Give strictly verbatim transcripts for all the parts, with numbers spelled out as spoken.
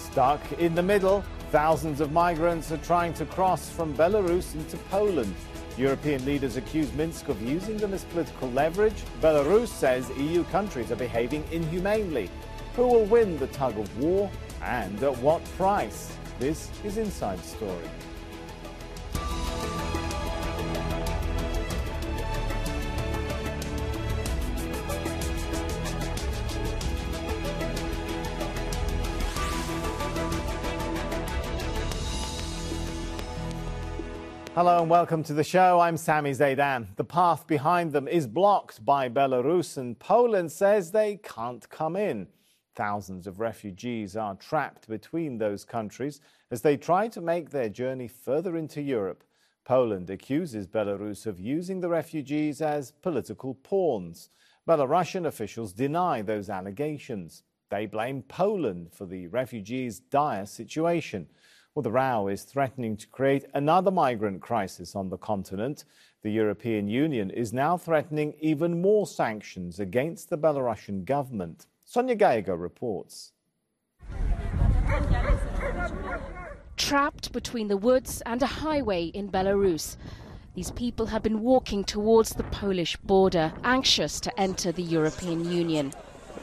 Stuck in the middle, thousands of migrants are trying to cross from Belarus into Poland. European leaders accuse Minsk of using them as political leverage. Belarus says E U countries are behaving inhumanely. Who will win the tug of war and at what price? This is Inside Story. Hello and welcome to the show. I'm Sami Zaidan. The path behind them is blocked by Belarus, and Poland says they can't come in. Thousands of refugees are trapped between those countries as they try to make their journey further into Europe. Poland accuses Belarus of using the refugees as political pawns. Belarusian officials deny those allegations. They blame Poland for the refugees' dire situation. Well, the row is threatening to create another migrant crisis on the continent. The European Union is now threatening even more sanctions against the Belarusian government. Sonia Gallego reports. Trapped between the woods and a highway in Belarus, these people have been walking towards the Polish border, anxious to enter the European Union.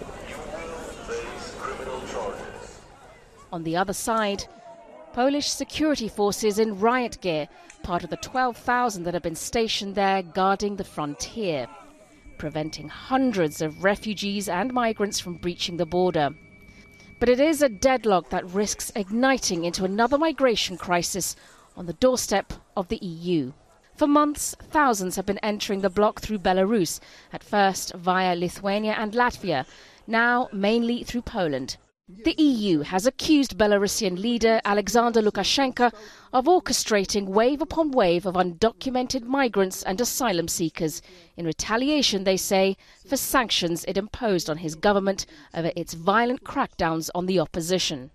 On the other side, Polish security forces in riot gear, part of the twelve thousand that have been stationed there guarding the frontier, preventing hundreds of refugees and migrants from breaching the border. But it is a deadlock that risks igniting into another migration crisis on the doorstep of the E U. For months, thousands have been entering the bloc through Belarus, at first via Lithuania and Latvia, now mainly through Poland. The E U has accused Belarusian leader Alexander Lukashenko of orchestrating wave upon wave of undocumented migrants and asylum seekers, in retaliation, they say, for sanctions it imposed on his government over its violent crackdowns on the opposition.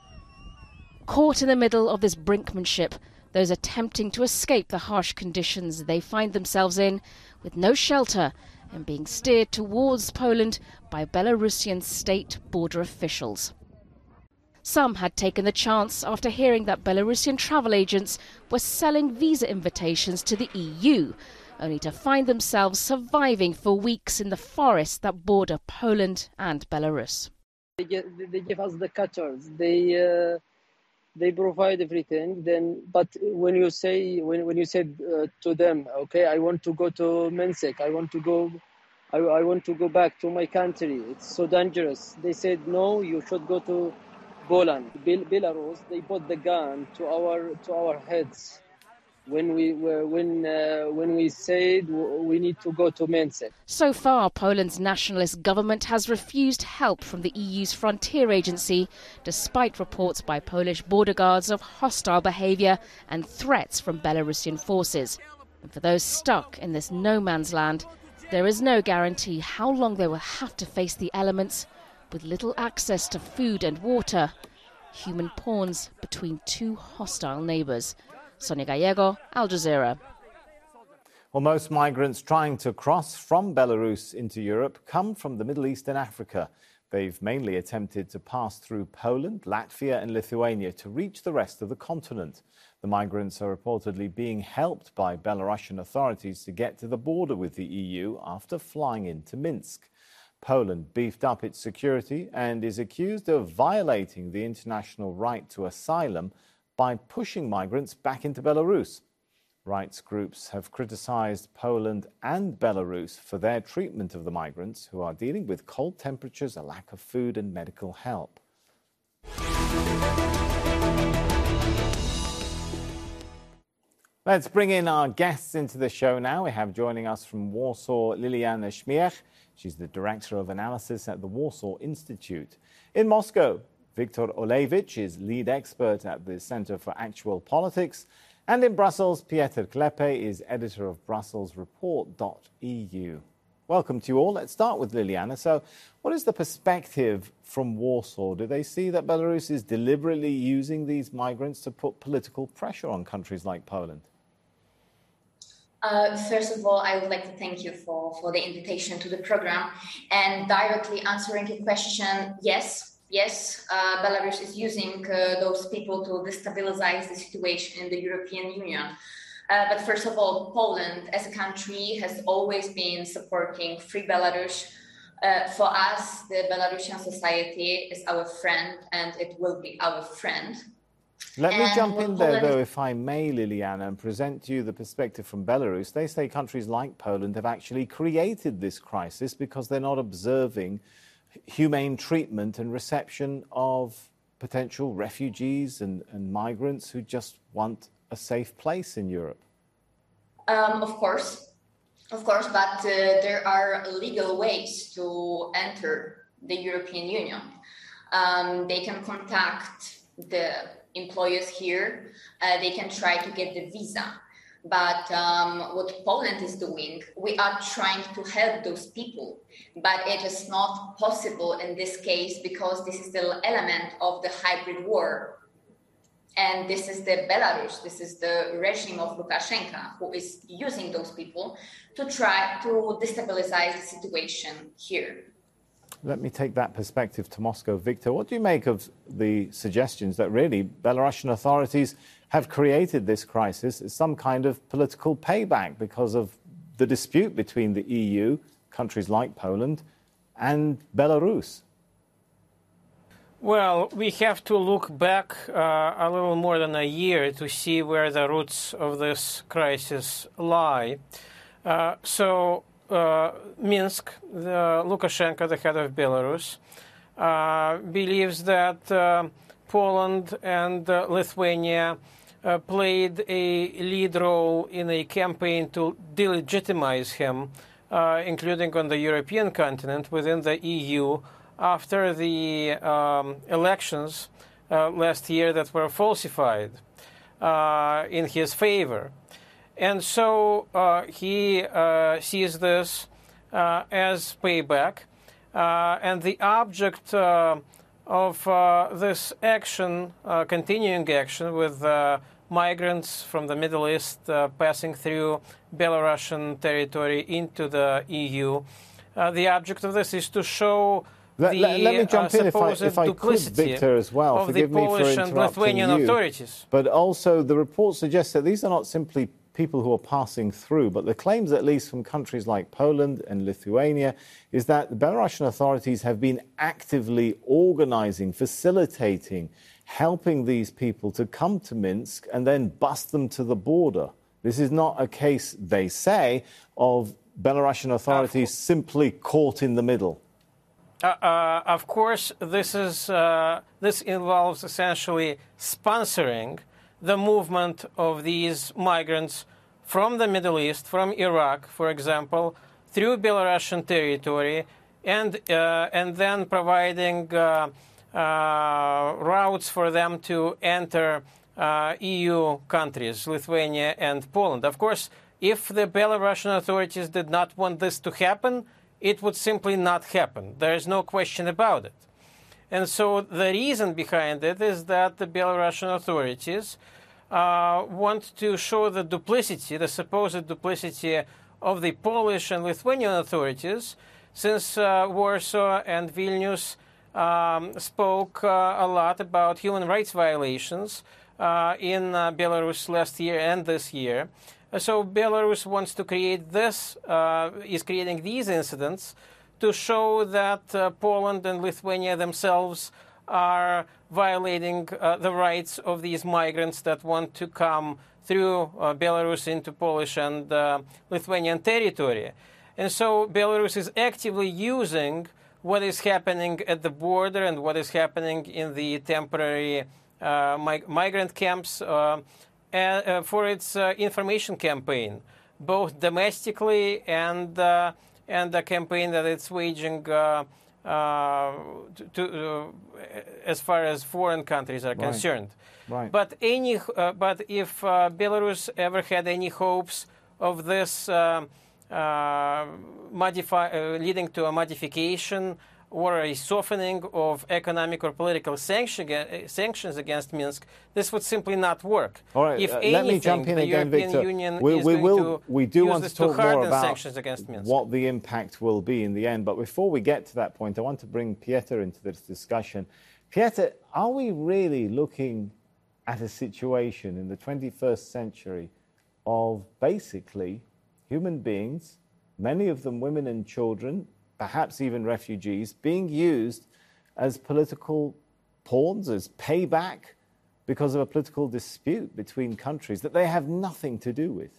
Caught in the middle of this brinkmanship, those attempting to escape the harsh conditions they find themselves in, with no shelter, and being steered towards Poland by Belarusian state border officials. Some had taken the chance after hearing that Belarusian travel agents were selling visa invitations to the E U, only to find themselves surviving for weeks in the forests that border Poland and Belarus. They, get, they give us the cutters, they uh, they provide everything. Then, but when you say when when you said uh, to them, okay, I want to go to Minsk, I want to go, I, I want to go back to my country. It's so dangerous. They said no, you should go to Poland. Bel- Belarus. They put the gun to our to our heads when we were when uh, when we said we need to go to Minsk. So far, Poland's nationalist government has refused help from the E U's frontier agency, despite reports by Polish border guards of hostile behaviour and threats from Belarusian forces. And for those stuck in this no man's land, there is no guarantee how long they will have to face the elements, with little access to food and water, human pawns between two hostile neighbours. Sonia Gallego, Al Jazeera. Well, most migrants trying to cross from Belarus into Europe come from the Middle East and Africa. They've mainly attempted to pass through Poland, Latvia and Lithuania to reach the rest of the continent. The migrants are reportedly being helped by Belarusian authorities to get to the border with the E U after flying into Minsk. Poland beefed up its security and is accused of violating the international right to asylum by pushing migrants back into Belarus. Rights groups have criticized Poland and Belarus for their treatment of the migrants who are dealing with cold temperatures, a lack of food and medical help. Let's bring in our guests into the show now. We have joining us from Warsaw, Liliana Śmiech. She's the Director of Analysis at the Warsaw Institute. In Moscow, Viktor Olejewicz is lead expert at the Center for Actual Politics. And in Brussels, Piotr Klepe is editor of Brussels Report dot E U. Welcome to you all. Let's start with Liliana. So what is the perspective from Warsaw? Do they see that Belarus is deliberately using these migrants to put political pressure on countries like Poland? Uh, first of all, I would like to thank you for, for the invitation to the program. And directly answering your question, yes, yes, uh, Belarus is using uh, those people to destabilize the situation in the European Union. Uh, but first of all, Poland as a country has always been supporting Free Belarus. Uh, for us, the Belarusian society is our friend and it will be our friend. Let and me jump in there, Poland... though, if I may, Liliana, and present to you the perspective from Belarus. They say countries like Poland have actually created this crisis because they're not observing humane treatment and reception of potential refugees and, and migrants who just want a safe place in Europe. Um, of course, of course, but uh, there are legal ways to enter the European Union. Um, they can contact the employers here. Uh, they can try to get the visa. But um, what Poland is doing, we are trying to help those people, but it is not possible in this case because this is the element of the hybrid war. And this is the Belarus, this is the regime of Lukashenko who is using those people to try to destabilize the situation here. Let me take that perspective to Moscow. Victor, what do you make of the suggestions that really Belarusian authorities have created this crisis as some kind of political payback because of the dispute between the E U, countries like Poland, and Belarus? Well, we have to look back uh, a little more than a year to see where the roots of this crisis lie. Uh, so, uh, Minsk, the Lukashenko, the head of Belarus, uh, believes that uh, Poland and uh, Lithuania uh, played a lead role in a campaign to delegitimize him, uh, including on the European continent within the E U, after the um, elections uh, last year that were falsified uh, in his favor. And so uh, he uh, sees this uh, as payback. Uh, and the object uh, of uh, this action, uh, continuing action with uh, migrants from the Middle East uh, passing through Belarusian territory into the E U, uh, the object of this is to show Let, the let, let me jump uh, in if I, if I could, Victor, as well. of Forgive the Polish me for and interrupting Lithuanian you. authorities. But also the report suggests that these are not simply people who are passing through, but the claims, at least from countries like Poland and Lithuania, is that the Belarusian authorities have been actively organizing, facilitating, helping these people to come to Minsk and then bust them to the border. This is not a case, they say, of Belarusian authorities uh, simply caught in the middle. Uh, uh, of course, this is uh, this involves essentially sponsoring the movement of these migrants from the Middle East, from Iraq, for example, through Belarusian territory, and uh, and then providing uh, uh, routes for them to enter uh, E U countries, Lithuania and Poland. Of course, if the Belarusian authorities did not want this to happen, it would simply not happen. There is no question about it. And so the reason behind it is that the Belarusian authorities uh, want to show the duplicity, the supposed duplicity of the Polish and Lithuanian authorities, since uh, Warsaw and Vilnius um, spoke uh, a lot about human rights violations uh, in uh, Belarus last year and this year. So Belarus wants to create this, uh, is creating these incidents to show that uh, Poland and Lithuania themselves are violating uh, the rights of these migrants that want to come through uh, Belarus into Polish and uh, Lithuanian territory. And so Belarus is actively using what is happening at the border and what is happening in the temporary uh, mig- migrant camps uh, Uh, for its uh, information campaign, both domestically and uh, and the campaign that it's waging uh, uh, to, to uh, as far as foreign countries are right. concerned. Right. But any, uh, but if uh, Belarus ever had any hopes of this uh, uh, modify, uh, leading to a modification or a softening of economic or political sanction, sanctions against Minsk, this would simply not work. All right, if uh, anything, let me jump in the again, European Victor. Union we, is we going will, to we do use want this to talk to harden more about sanctions against Minsk. what the impact will be in the end. But before we get to that point, I want to bring Pieter into this discussion. Pieter, are we really looking at a situation in the twenty-first century of basically human beings, many of them women and children, perhaps even refugees, being used as political pawns, as payback because of a political dispute between countries that they have nothing to do with?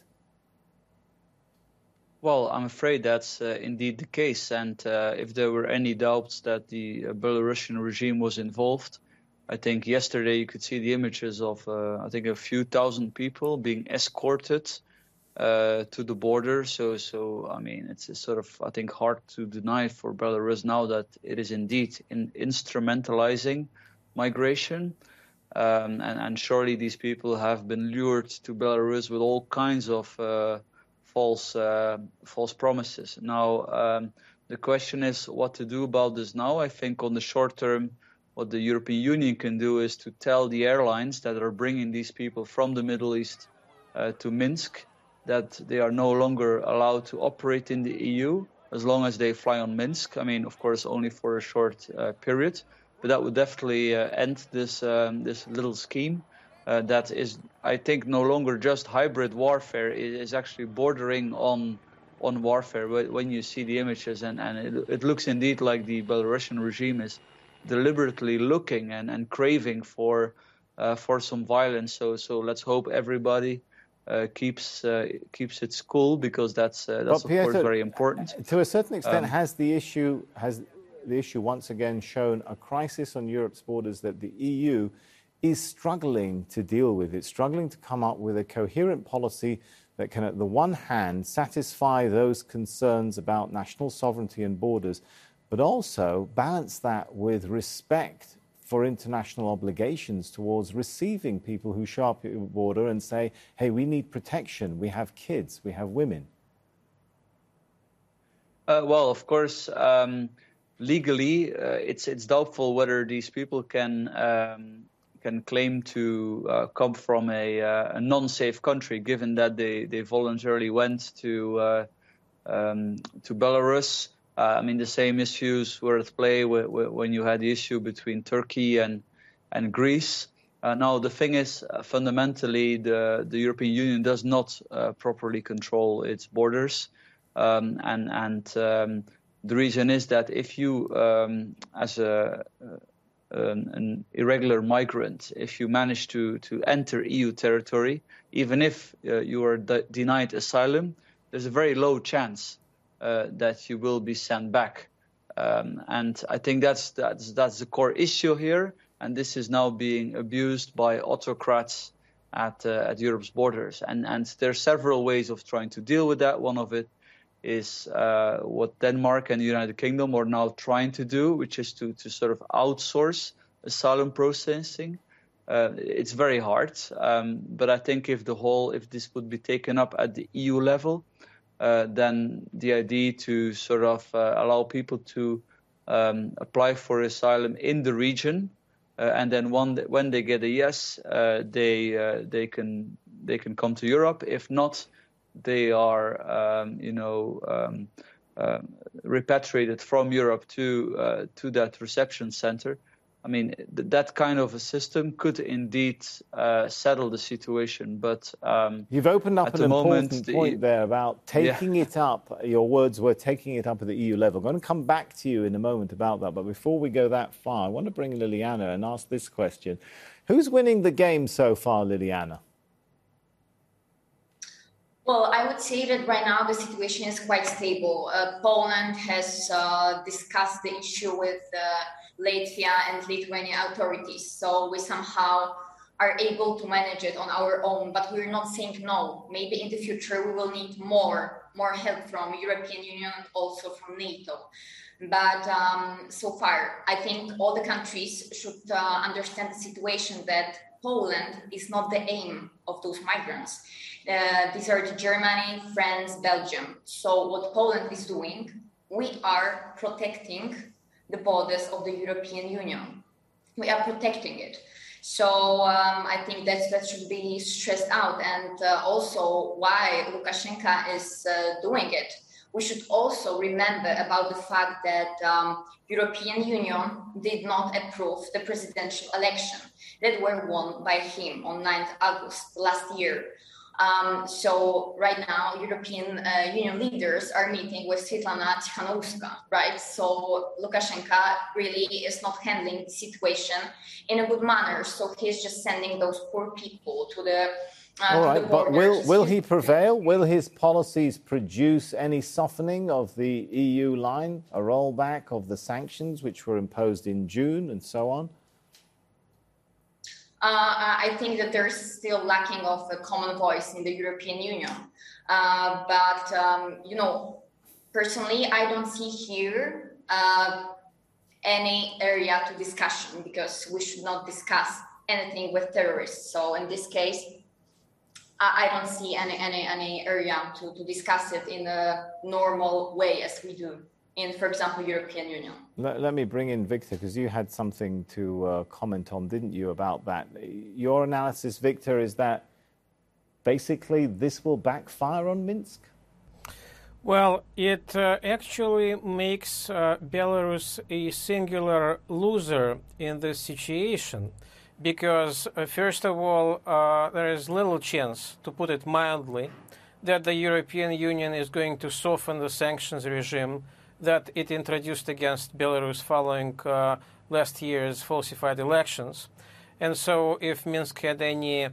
Well, I'm afraid that's uh, indeed the case. And uh, if there were any doubts that the uh, Belarusian regime was involved, I think yesterday you could see the images of, uh, I think, a few thousand people being escorted uh, to the border. So, so I mean, it's, it's sort of, I think, hard to deny for Belarus now that it is indeed in instrumentalizing migration. Um, and, and surely these people have been lured to Belarus with all kinds of uh, false uh, false promises. Now, um, the question is what to do about this now. I think on the short term, what the European Union can do is to tell the airlines that are bringing these people from the Middle East uh, to Minsk that they are no longer allowed to operate in the E U as long as they fly on Minsk. I mean, of course, only for a short uh, period, but that would definitely uh, end this um, this little scheme uh, that is, I think, no longer just hybrid warfare. It is actually bordering on on warfare when you see the images, and, and it, it looks indeed like the Belarusian regime is deliberately looking and, and craving for uh, for some violence. So so let's hope everybody uh, keeps uh, keeps its cool, because that's uh, that's but of Pieter, course very important. To a certain extent, Um, has the issue has the issue once again shown a crisis on Europe's borders that the E U is struggling to deal with? It's struggling to come up with a coherent policy that can, at the one hand, satisfy those concerns about national sovereignty and borders, but also balance that with respect for international obligations towards receiving people who show up at the border and say, hey, we need protection, we have kids, we have women. Uh, well, of course, um, legally, uh, it's it's doubtful whether these people can um, can claim to uh, come from a, uh, a non-safe country, given that they, they voluntarily went to uh, um, to Belarus. Uh, I mean, the same issues were at play w- w- when you had the issue between Turkey and and Greece. Uh, now, the thing is, uh, fundamentally, the, the European Union does not uh, properly control its borders. Um, and and um, the reason is that if you, um, as a, uh, an, an irregular migrant, if you manage to, to enter E U territory, even if uh, you are de- denied asylum, there's a very low chance uh, that you will be sent back. Um, and I think that's, that's, that's the core issue here. And this is now being abused by autocrats at, uh, at Europe's borders. And, and there are several ways of trying to deal with that. One of it is uh, what Denmark and the United Kingdom are now trying to do, which is to, to sort of outsource asylum processing. Uh, it's very hard, um, but I think if the whole, if this would be taken up at the E U level, uh, then the idea to sort of uh, allow people to um, apply for asylum in the region, uh, and then one, when they get a yes, uh, they uh, they can they can come to Europe. If not, they are, um, you know, um, uh, repatriated from Europe to uh, to that reception center. I mean, th- that kind of a system could indeed uh, settle the situation. But um, you've opened up an important moment, point the, there about taking yeah. it up. Your words were taking it up at the E U level. I'm going to come back to you in a moment about that. But before we go that far, I want to bring Liliana and ask this question: who's winning the game so far, Liliana? Well, I would say that right now the situation is quite stable. Uh, Poland has uh, discussed the issue with uh, Latvia and Lithuania authorities, so we somehow are able to manage it on our own, but we're not saying no. Maybe in the future we will need more, more help from European Union and also from NATO. But um, so far, I think all the countries should uh, understand the situation that Poland is not the aim of those migrants. Uh, these are the Germany, France, Belgium. So what Poland is doing, we are protecting the borders of the European Union. We are protecting it. So um, I think that that should be stressed out, and uh, also why Lukashenko is uh, doing it. We should also remember about the fact that um, European Union did not approve the presidential election that were won by him on ninth of August last year. Um, so right now, European uh, Union leaders are meeting with Svetlana Tikhanovskaya, right? So Lukashenko really is not handling the situation in a good manner. So he's just sending those poor people to the uh, All right, to the but will, will he He's- prevail? Will his policies produce any softening of the E U line, a rollback of the sanctions which were imposed in June and so on? Uh, I think that there's still lacking of a common voice in the European Union. Uh, but, um, you know, personally, I don't see here uh, any area to discussion, because we should not discuss anything with terrorists. So in this case, I, I don't see any, any, any area to, to discuss it in a normal way as we do in, for example, European Union. Let, let me bring in Victor, because you had something to uh, comment on, didn't you, about that? Your analysis, Victor, is that basically this will backfire on Minsk? Well, it uh, actually makes uh, Belarus a singular loser in this situation, because, uh, first of all, uh, there is little chance, to put it mildly, that the European Union is going to soften the sanctions regime that it introduced against Belarus following uh, last year's falsified elections. And so if Minsk had any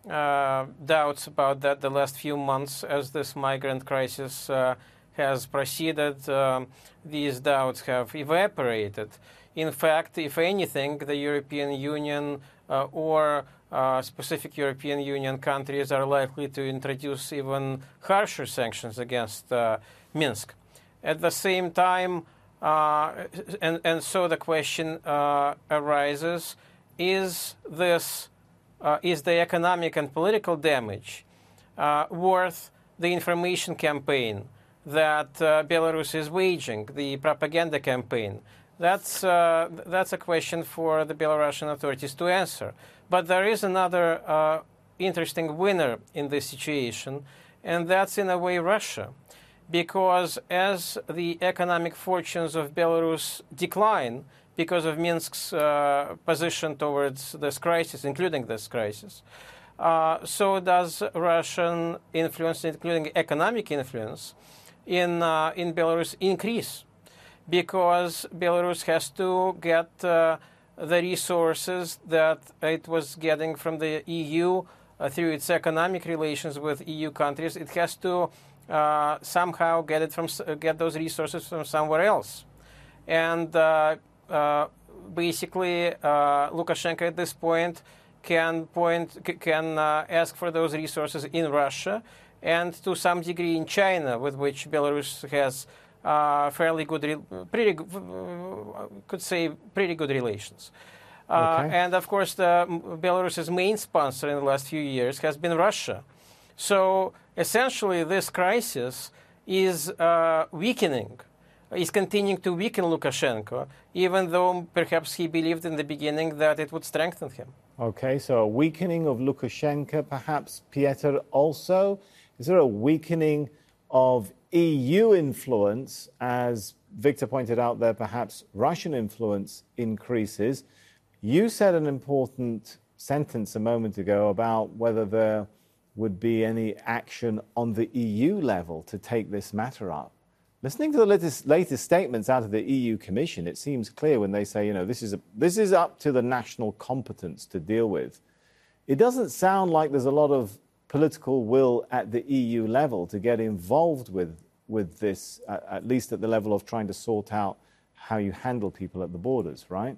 uh, doubts about that the last few months as this migrant crisis uh, has proceeded, um, these doubts have evaporated. In fact, if anything, the European Union uh, or uh, specific European Union countries are likely to introduce even harsher sanctions against uh, Minsk. At the same time, uh, and, and so the question uh, arises, is this, uh, is the economic and political damage uh, worth the information campaign that uh, Belarus is waging, the propaganda campaign? That's, uh, that's a question for the Belarusian authorities to answer. But there is another uh, interesting winner in this situation, and that's in a way Russia. Because as the economic fortunes of Belarus decline because of Minsk's uh, position towards this crisis, including this crisis, uh, so does Russian influence, including economic influence, in, uh, in Belarus increase. Because Belarus has to get uh, the resources that it was getting from the E U uh, through its economic relations with E U countries. It has to Uh, somehow get it from uh, get those resources from somewhere else, and uh, uh, basically uh, Lukashenko at this point can point can uh, ask for those resources in Russia and to some degree in China, with which Belarus has uh, fairly good, pretty uh, could say pretty good relations. Uh, Okay. And of course, the Belarus's main sponsor in the last few years has been Russia. So essentially, this crisis is uh, weakening, is continuing to weaken Lukashenko, even though perhaps he believed in the beginning that it would strengthen him. Okay, so a weakening of Lukashenko, perhaps, Piotr, also. Is there a weakening of E U influence, as Victor pointed out there, perhaps Russian influence increases? You said an important sentence a moment ago about whether there would be any action on the E U level to take this matter up. Listening to the latest, latest statements out of the E U Commission, it seems clear when they say, you know, this is, a, this is up to the national competence to deal with. It doesn't sound like there's a lot of political will at the E U level to get involved with, with this, uh, at least at the level of trying to sort out how you handle people at the borders, right?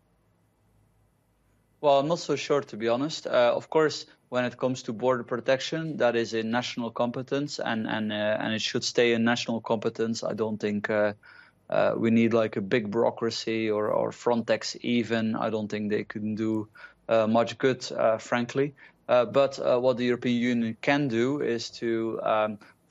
Well, I'm not so sure, to be honest. Uh, of course, when it comes to border protection, that is a national competence, and and uh, and it should stay in national competence. I don't think uh, uh, we need like a big bureaucracy or, or Frontex even. I don't think they can do uh, much good, uh, frankly. Uh, but uh, what the European Union can do is to, um,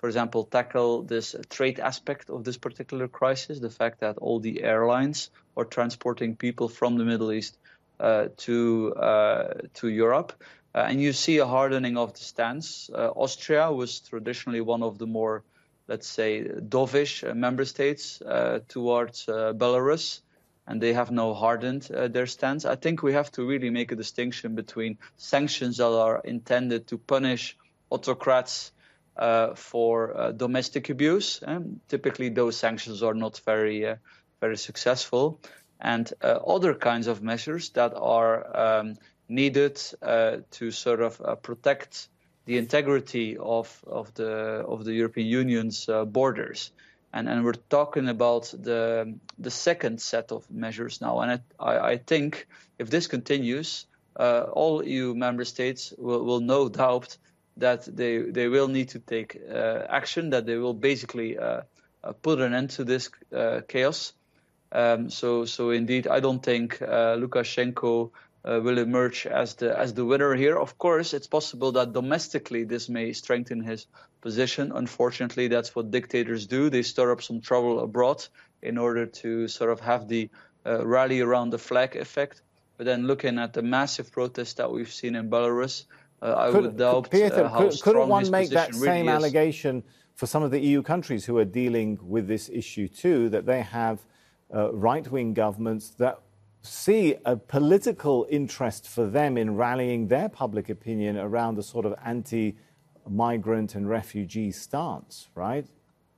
for example, tackle this trade aspect of this particular crisis, the fact that all the airlines are transporting people from the Middle East uh, to uh, to Europe. Uh, and you see a hardening of the stance. Uh, Austria was traditionally one of the more, let's say, dovish uh, member states uh, towards uh, Belarus, and they have now hardened uh, their stance. I think we have to really make a distinction between sanctions that are intended to punish autocrats uh, for uh, domestic abuse. And typically, those sanctions are not very, uh, very successful, and uh, other kinds of measures that are um, needed uh, to sort of uh, protect the integrity of of the of the European Union's uh, borders, and and we're talking about the the second set of measures now. And I I think if this continues, uh, all E U member states will will no doubt that they they will need to take uh, action, that they will basically uh, uh, put an end to this uh, chaos. Um, so so indeed, I don't think uh, Lukashenko Uh, will emerge as the as the winner here. Of course, it's possible that domestically this may strengthen his position. Unfortunately, that's what dictators do. They stir up some trouble abroad in order to sort of have the uh, rally around the flag effect. But then looking at the massive protests that we've seen in Belarus, uh, I could, would doubt Pieter, uh, how could, strong couldn't one his make that position really same is. allegation for some of the E U countries who are dealing with this issue too, that they have uh, right-wing governments that see a political interest for them in rallying their public opinion around a sort of anti-migrant and refugee stance, right?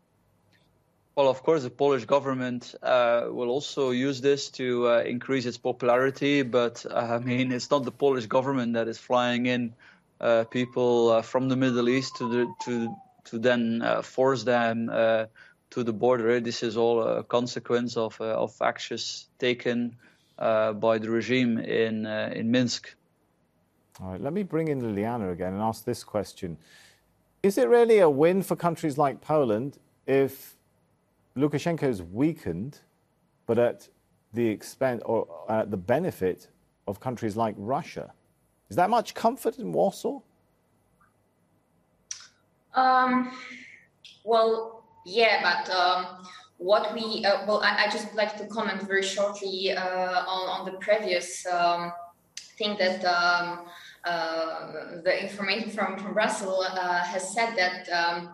Well, of course, the Polish government uh, will also use this to uh, increase its popularity. But, uh, I mean, it's not the Polish government that is flying in uh, people uh, from the Middle East to the, to to then uh, force them uh, to the border. This is all a consequence of, uh, of actions taken Uh, by the regime in uh, in Minsk. All right, let me bring in Liliana again and ask this question. Is it really a win for countries like Poland if Lukashenko is weakened, but at the expense or at the benefit of countries like Russia? Is that much comfort in Warsaw? Um, well, yeah, but um, what we, uh, well, I, I just would like to comment very shortly uh, on, on the previous um, thing that um, uh, the information from, from Brussels uh, has said that, um,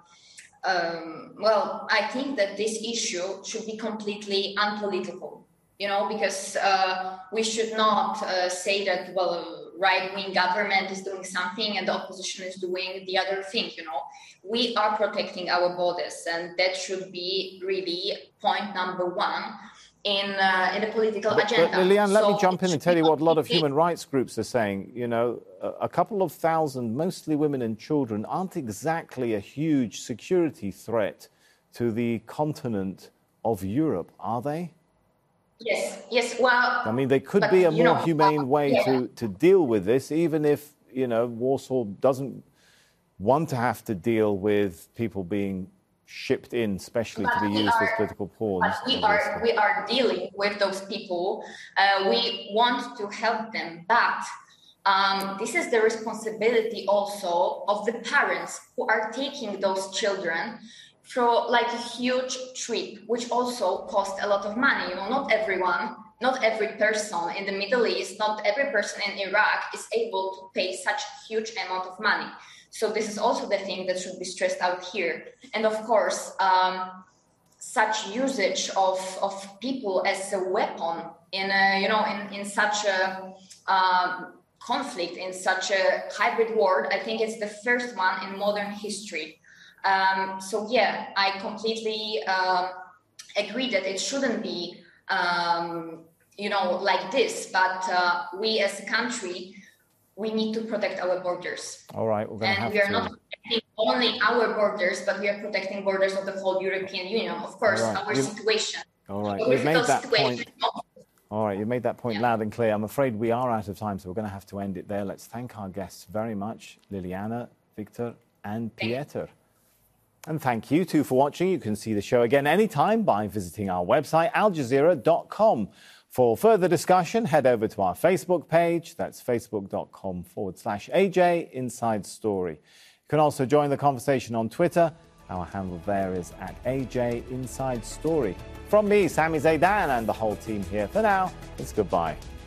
um, well, I think that this issue should be completely unpolitical, you know, because uh, we should not uh, say that, well, right-wing government is doing something and the opposition is doing the other thing, you know. We are protecting our borders, and that should be really point number one in uh, in the political but, agenda. But Liliane, let so me jump in and tell you what a lot of human rights groups are saying. You know, a, a couple of thousand, mostly women and children, aren't exactly a huge security threat to the continent of Europe, are they? Yes, yes, well... I mean, there could but, be a more know, humane uh, way yeah. to, to deal with this, even if, you know, Warsaw doesn't want to have to deal with people being shipped in, especially but to be used are, as political pawns. But we are, we are dealing with those people. Uh, we want to help them, but um, this is the responsibility also of the parents who are taking those children for like a huge trip, which also cost a lot of money. You know, not everyone, not every person in the Middle East, not every person in Iraq is able to pay such a huge amount of money. So this is also the thing that should be stressed out here. And of course, um, such usage of, of people as a weapon in a, you know, in, in such a um, conflict, in such a hybrid world, I think it's the first one in modern history. Um, so yeah, I completely uh, agree that it shouldn't be, um, you know, like this. But uh, we as a country, we need to protect our borders. All right, we're going to have to. And we are to... not protecting only our borders, but we are protecting borders of the whole European Union. Of course, right. our You've... situation. All right, you've made that point. All right, you made that point yeah. loud and clear. I'm afraid we are out of time, so we're going to have to end it there. Let's thank our guests very much, Liliana, Victor, and Pieter. And thank you too for watching. You can see the show again anytime by visiting our website, al jazeera dot com. For further discussion, head over to our Facebook page. That's facebook.com forward slash AJ Inside Story. You can also join the conversation on Twitter Our handle there is at A J Inside Story. From me, Sami Zeidan, and the whole team here, for now, it's goodbye.